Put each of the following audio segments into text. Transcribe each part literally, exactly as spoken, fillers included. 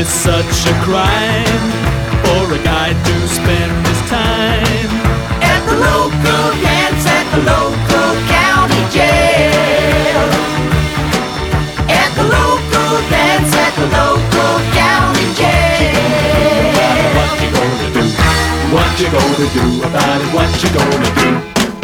is such a crime for a guy to spend his time at the local dance at the local county jail. At the local dance at the local county jail. What you gonna do? What you gonna do about it? What you gonna do?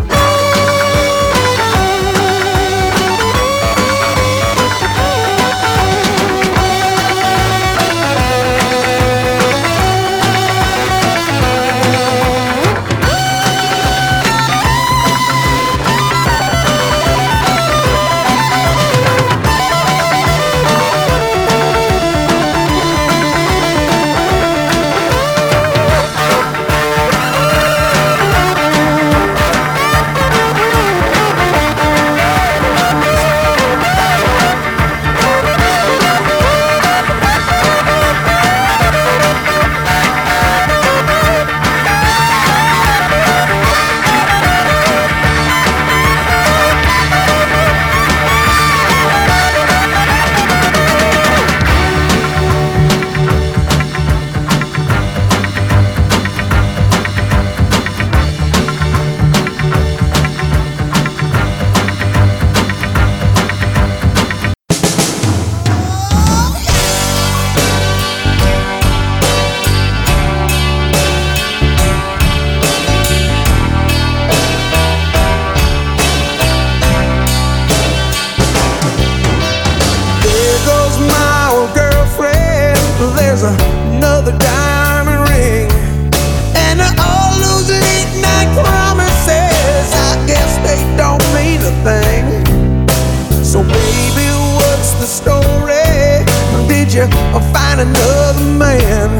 There's another diamond ring, and all those late night promises, I guess they don't mean a thing. So baby, what's the story? Did you find another man?